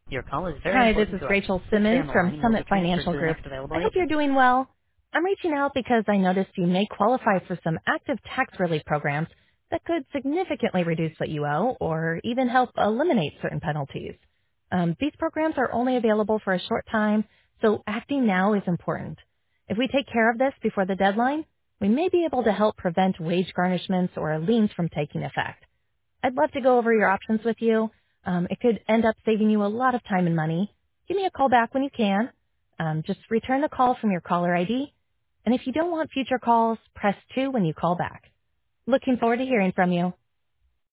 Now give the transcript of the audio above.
Your call is very Hi, this important is to us. Rachel Please stay Simmons on the line from and you'll be Summit transferred Financial to the Group. next available I hope you're agent. doing well. I'm reaching out because I noticed you may qualify for some active tax relief programs that could significantly reduce what you owe or even help eliminate certain penalties. These programs are only available for a short time, so acting now is important. If we take care of this before the deadline, we may be able to help prevent wage garnishments or liens from taking effect. I'd love to go over your options with you. It could end up saving you a lot of time and money. Give me a call back when you can. Just return the call from your caller ID. And if you don't want future calls, press 2 when you call back. Looking forward to hearing from you.